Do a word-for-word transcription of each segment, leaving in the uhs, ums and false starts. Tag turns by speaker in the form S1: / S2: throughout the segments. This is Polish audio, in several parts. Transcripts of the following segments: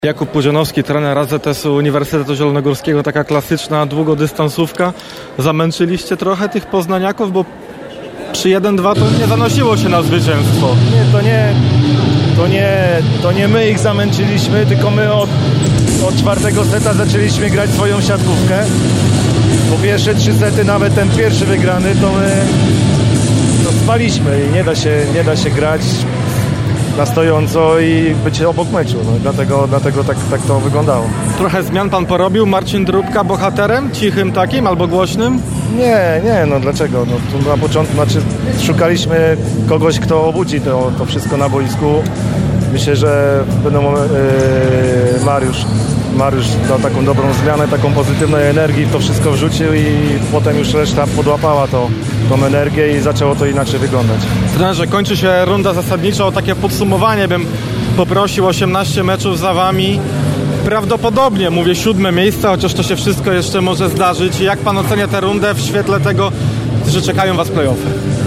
S1: Jakub Pudzianowski, trener A Z S-u Uniwersytetu Zielonogórskiego, taka klasyczna długodystansówka. Zamęczyliście trochę tych poznaniaków, bo przy jeden dwa to nie zanosiło się na zwycięstwo.
S2: Nie, to nie, to nie, to nie my ich zamęczyliśmy, tylko my od, od czwartego seta zaczęliśmy grać swoją siatkówkę. Po pierwsze trzy sety, nawet ten pierwszy wygrany, to my to spaliśmy i nie da się, nie da się grać na stojąco i być obok meczu. No, dlatego dlatego tak, tak to wyglądało.
S1: Trochę zmian pan porobił? Marcin Drubka bohaterem? Cichym takim albo głośnym?
S2: Nie, nie, no dlaczego? No, tu na początku znaczy, szukaliśmy kogoś, kto obudzi to, to wszystko na boisku. Myślę, że będą yy, Mariusz, Mariusz dał taką dobrą zmianę, taką pozytywnej energii, to wszystko wrzucił i potem już reszta podłapała to, tą energię i zaczęło to inaczej wyglądać.
S1: Trenerze, kończy się runda zasadnicza. O takie podsumowanie bym poprosił. osiemnaście meczów za wami. Prawdopodobnie, mówię, siódme miejsce, chociaż to się wszystko jeszcze może zdarzyć. Jak pan ocenia tę rundę w świetle tego, że czekają was play-offy?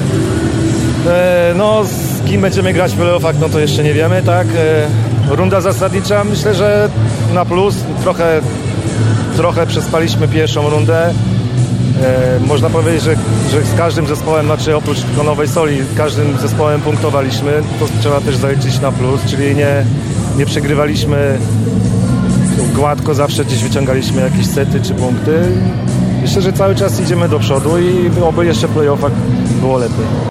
S2: E, no, z kim będziemy grać w play-offach, no to jeszcze nie wiemy, tak? E, runda zasadnicza, myślę, że na plus. Trochę, trochę przespaliśmy pierwszą rundę. E, można powiedzieć, że, że z każdym zespołem, znaczy oprócz Nowej Soli, każdym zespołem punktowaliśmy. To trzeba też zaliczyć na plus, czyli nie, nie przegrywaliśmy gładko, zawsze gdzieś wyciągaliśmy jakieś sety czy punkty. Myślę, że cały czas idziemy do przodu i oby jeszcze w play-offach było lepiej.